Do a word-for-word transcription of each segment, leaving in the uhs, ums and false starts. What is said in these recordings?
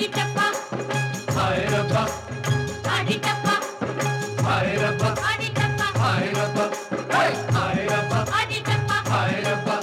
आदि टप्पा हाय रब्बा आदि टप्पा हाय रब्बा आदि टप्पा हाय रब्बा हाय रब्बा आदि टप्पा हाय रब्बा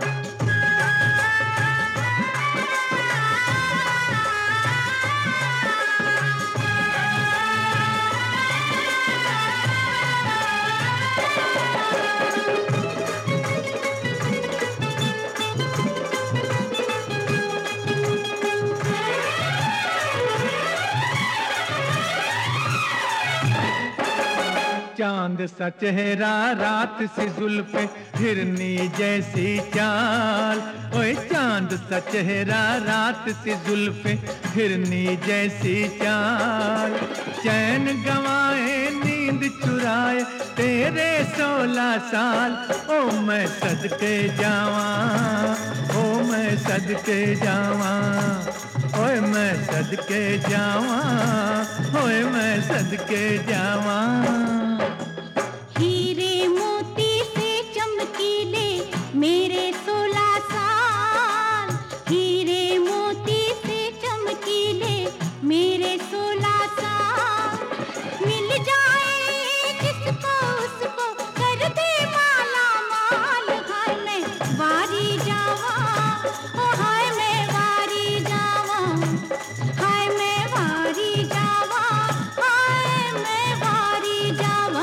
चांद सा चेहरा रात सी जुल्फे हिरनी जैसी चाल। ओए चांद सा चेहरा रात सी जुल्फे हिरनी जैसी चाल। चैन गंवाए नींद चुराए तेरे सोलह साल। ओ मैं सदके जावा, ओ मैं सदके जावा, ओए मैं सदके जावा, ओए मैं सदके जावा। हीरे मोती से चमकीले मेरे सोलह साल। हीरे मोती से चमकीले मेरे सोलह साल। मिल जाए जिसको उसको कर दे माला माल। हाय मैं वारी जावा, ओ हाय मैं वारी जावा, हाय मैं वारी जावा, हाय मैं वारी जावा।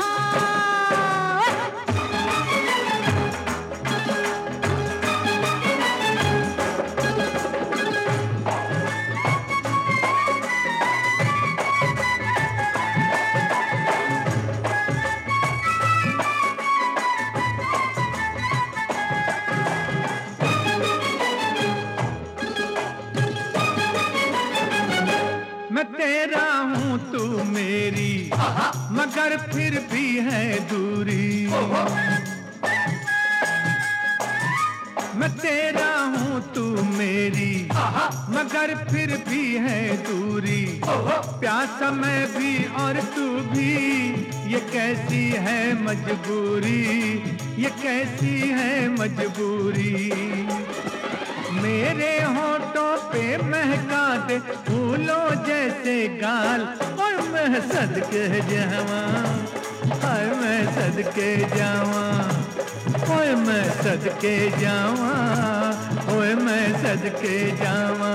मैं तेरा हूँ तू मेरी, मगर फिर भी है दूरी। मैं तेरा हूँ तू मेरी, मगर फिर भी है दूरी। प्यासा मैं भी और तू भी, ये कैसी है मजबूरी, ये कैसी है मजबूरी। मेरे होठों पे महका दे फूलों जैसे गाल। और मैं सदके जावा, हाय मैं सदके जावा, ओए मैं सदके जावा, ओए मैं सदके जावा।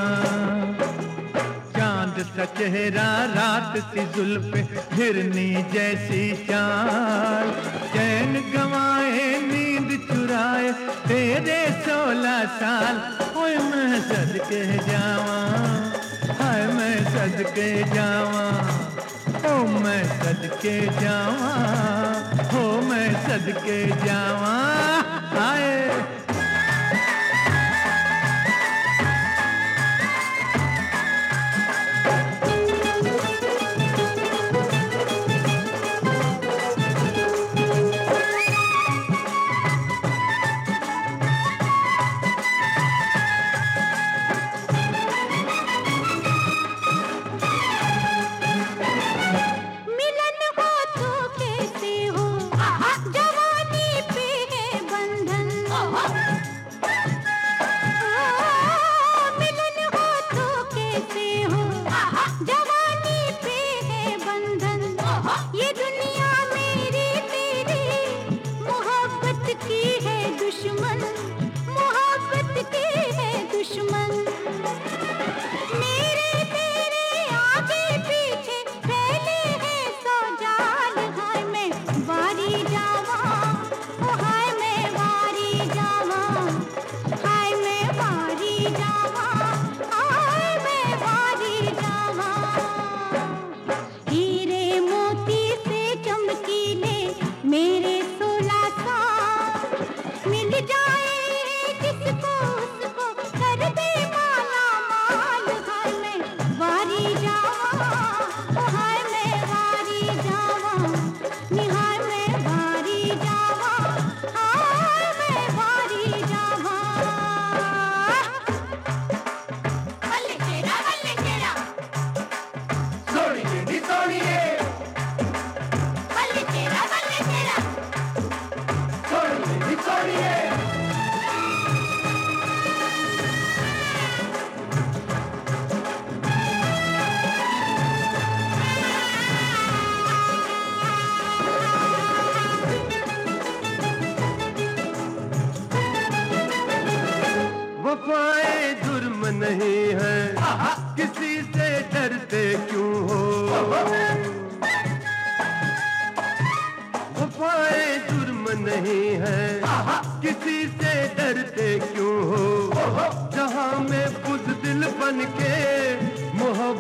चांद सा चेहरा रात सी जुल्फे हिरनी जैसी चाल। चैन गंवाए नींद चुराए तेरे सोलह साल। ओए मैं सदके जावा, हाय मैं सदके जावा, ओ मैं सदके जावा, हो मैं सदके जावा। हाय मिलन हो तो कैसे हो, जवानी पे है बंधन। मिलन हो तो कैसे हो, जवानी पे है बंधन। ये दुनिया मेरी तेरी मोहब्बत की है दुश्मन, मोहब्बत की है दुश्मन। मेरे तेरे आगे पीछे फैले हैं सौ जाल। हाय मैं वारी जावा, ओ हाय मैं वारी जावा, हाय मैं वारी जावा, हाय मैं वारी जावा।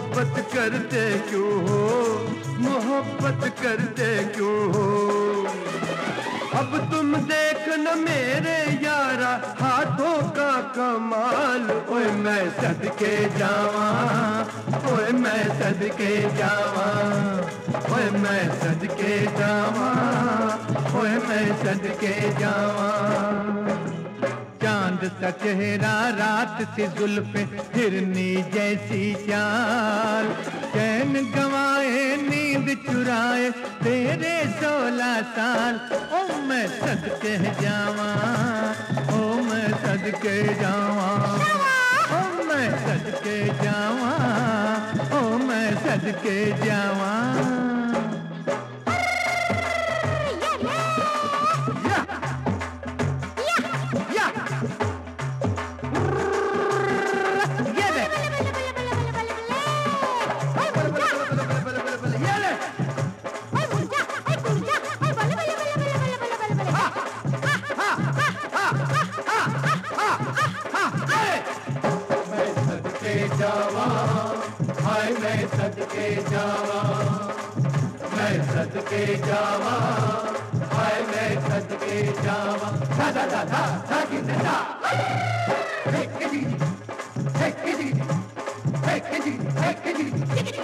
मोहब्बत करते क्यों हो, मोहब्बत करते क्यों हो। अब तुम देख न मेरे यारा हाथों का कमाल, ओए मैं सदके जावा, ओए मैं सदके जावा, ओए मैं सदके जावा, ओए मैं सदके जावा। चांद सा चेहरा रात सी जुल्फे हिरनी जैसी चाल, चैन गंवाए नींद चुराए तेरे सोलह साल। ओ मैं सदके जावा, ओ मैं सदके जावा, ओ मैं सदके जावा, ओ मैं सदके जावा। जावा, हाय मैं सदके जावा, मैं सदके जावा, हाय मैं सदके जावा। धा धा धा धा धा की धा, हे किजी, हे किजी, हे किजी, हे किजी।